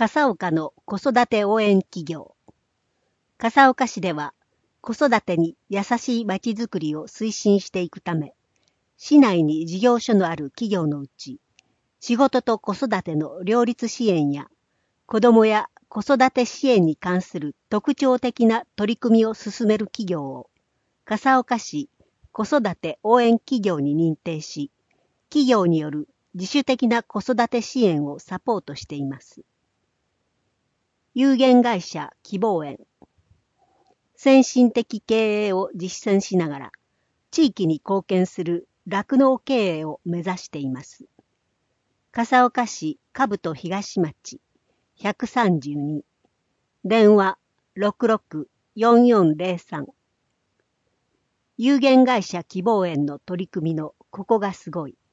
笠岡の子育て応援企業。笠岡市では子育てに優しいまちづくりを推進していくため、市内に事業所のある企業のうち、仕事と子育ての両立支援や、子どもや子育て支援に関する特徴的な取り組みを進める企業を、笠岡市子育て応援企業に認定し、企業による自主的な子育て支援をサポートしています。有限会社希望園。先進的経営を実践しながら、地域に貢献する酪農経営を目指しています。笠岡市兜東町132。電話66-4403。有限会社希望園の取り組みのここがすごい。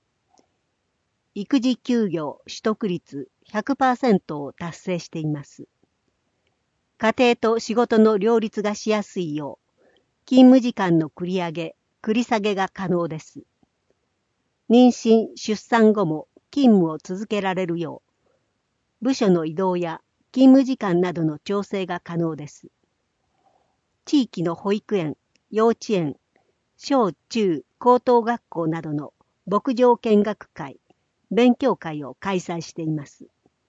育児休業取得率 100% を達成しています。家庭と仕事の両立がしやすいよう、勤務時間の繰り上げ、繰り下げが可能です。妊娠・出産後も勤務を続けられるよう、部署の移動や勤務時間などの調整が可能です。地域の保育園、幼稚園、小中高等学校などの牧場見学会、勉強会を開催しています。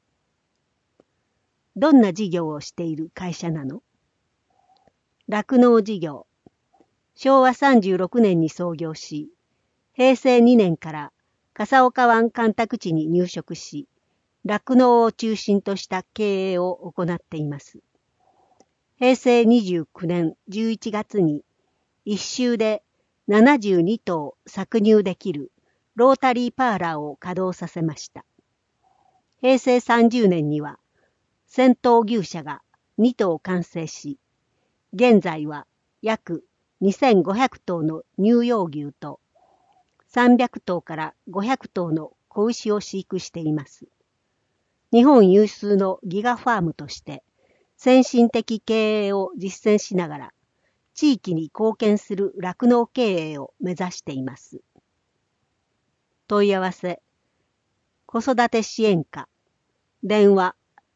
どんな事業をしている会社なの？酪農事業。昭和36年に創業し、平成2年から笠岡湾干拓地に入植し、酪農を中心とした経営を行っています。平成29年11月に、一周で72頭搾乳できるロータリーパーラーを稼働させました。平成30年には、先頭牛舎が2頭完成し、現在は約2500頭の乳幼牛と300頭から500頭の子牛を飼育しています。日本有数のギガファームとして先進的経営を実践しながら地域に貢献する酪農経営を目指しています。問い合わせ、子育て支援課、電話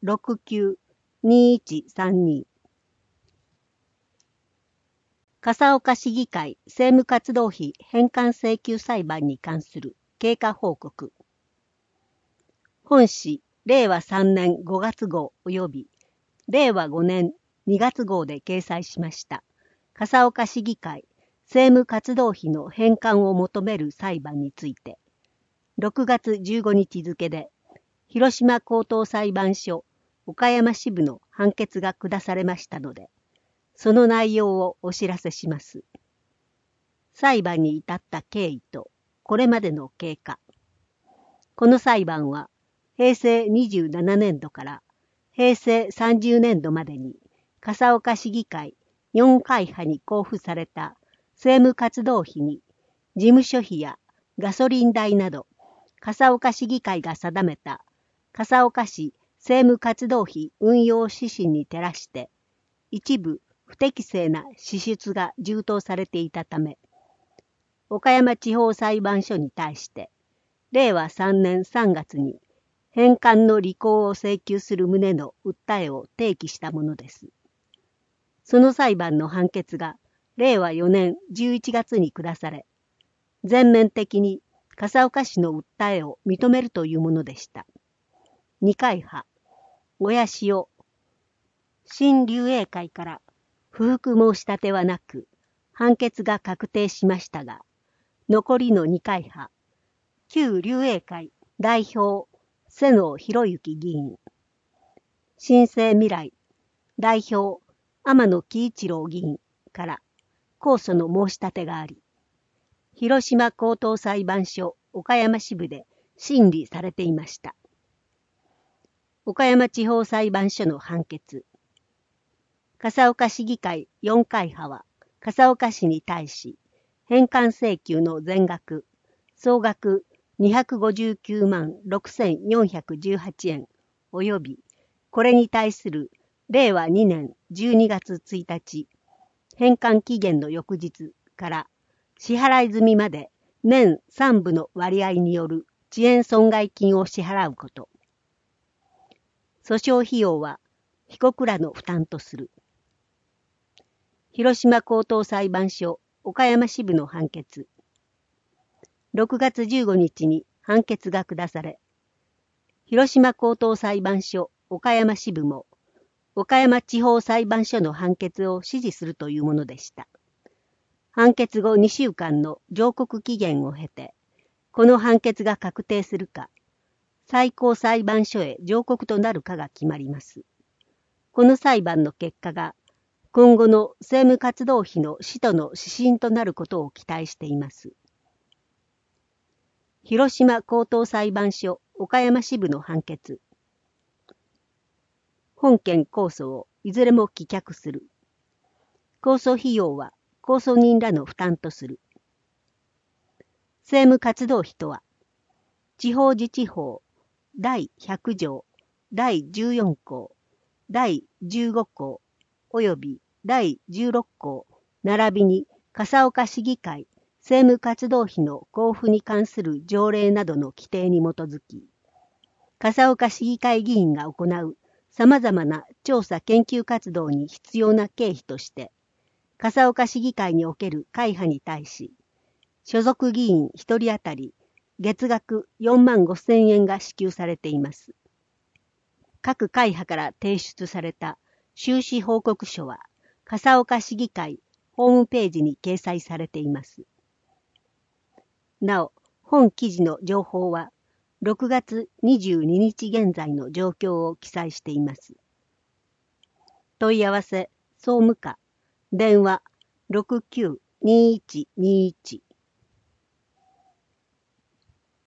69-2132。笠岡市議会政務活動費返還請求裁判に関する経過報告。本市令和3年5月号及び令和5年2月号で掲載しました笠岡市議会政務活動費の返還を求める裁判について、6月15日付で広島高等裁判所岡山支部の判決が下されましたので、その内容をお知らせします。裁判に至った経緯とこれまでの経過。この裁判は平成27年度から平成30年度までに笠岡市議会4会派に交付された政務活動費に事務所費やガソリン代など笠岡市議会が定めた笠岡市政務活動費運用指針に照らして一部不適正な支出が充当されていたため、岡山地方裁判所に対して令和3年3月に返還の履行を請求する旨の訴えを提起したものです。その裁判の判決が令和4年11月に下され、全面的に笠岡市の訴えを認めるというものでした。二会派、親潮、新竜英会から不服申し立てはなく、判決が確定しましたが、残りの二会派、旧竜英会代表、瀬野博之議員、新生未来代表、天野喜一郎議員から控訴の申し立てがあり、広島高等裁判所岡山支部で審理されていました。岡山地方裁判所の判決。笠岡市議会4会派は笠岡市に対し返還請求の全額総額259万6418円及びこれに対する令和2年12月1日返還期限の翌日から支払い済みまで年3分の割合による遅延損害金を支払うこと。 訴訟費用は被告らの負担とする。広島高等裁判所岡山支部の判決。6月15日に判決が下され、広島高等裁判所岡山支部も岡山地方裁判所の判決を支持するというものでした。判決後2週間の上告期限を経て、この判決が確定するか、最高裁判所へ上告となるかが決まります。この裁判の結果が、今後の政務活動費の使途の指針となることを期待しています。広島高等裁判所岡山支部の判決。本件控訴をいずれも棄却する。控訴費用は控訴人らの負担とする。政務活動費とは、地方自治法第100条、第14項、第15項、及び第16項、並びに笠岡市議会政務活動費の交付に関する条例などの規定に基づき、笠岡市議会議員が行う様々な調査研究活動に必要な経費として、笠岡市議会における会派に対し、所属議員1人当たり月額4万5千円が支給されています。各会派から提出された収支報告書は、笠岡市議会ホームページに掲載されています。なお、本記事の情報は、6月22日現在の状況を記載しています。問い合わせ、総務課、電話692121